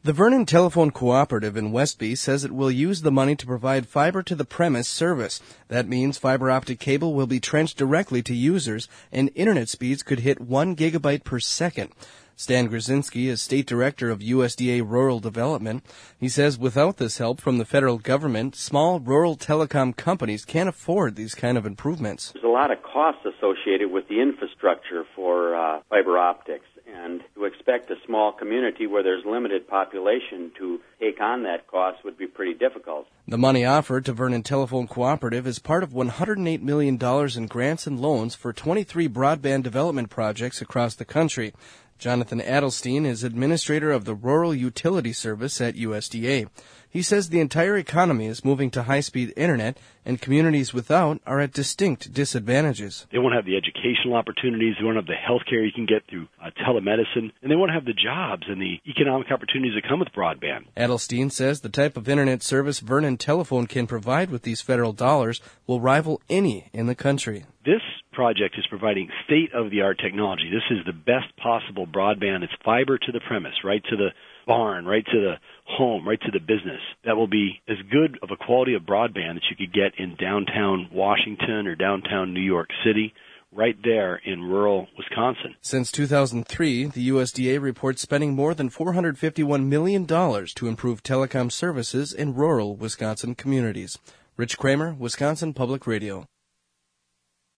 The Vernon Telephone Cooperative in Westby says it will use the money to provide fiber-to-the-premise service. That means fiber optic cable will be trenched directly to users, and internet speeds could hit 1 gigabyte per second. Stan Grzinski is State Director of USDA Rural Development. He says without this help from the federal government, small rural telecom companies can't afford these kind of improvements. There's a lot of costs associated with the infrastructure for fiber optics, and to expect a small community where there's limited population to take on that cost would be pretty difficult. The money offered to Vernon Telephone Cooperative is part of $108 million in grants and loans for 23 broadband development projects across the country. Jonathan Adelstein is administrator of the Rural Utility Service at USDA. He says the entire economy is moving to high-speed internet, and communities without are at distinct disadvantages. They won't have the educational opportunities, they won't have the health care you can get through telemedicine, and they won't have the jobs and the economic opportunities that come with broadband. Adelstein says the type of internet service Vernon Telephone can provide with these federal dollars will rival any in the country. This project is providing state-of-the-art technology. This is the best possible broadband. It's fiber to the premise, right to the barn, right to the home, right to the business. That will be as good of a quality of broadband that you could get in downtown Washington or downtown New York City, right there in rural Wisconsin. Since 2003, the USDA reports spending more than $451 million to improve telecom services in rural Wisconsin communities. Rich Kramer, Wisconsin Public Radio.